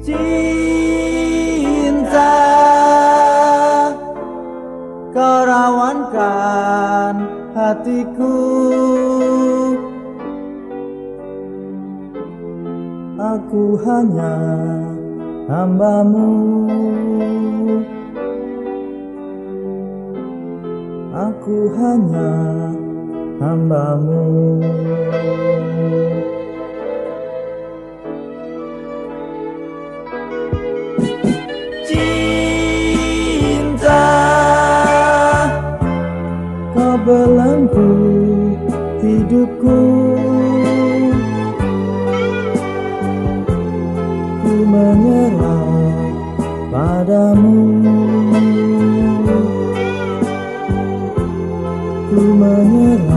Cinta, kau rawankan hatiku. Aku hanya hambamu. Aku hanya hambamu. Cinta, kau belenggu hidupku. Ku menyerah padamu. Ku menyerah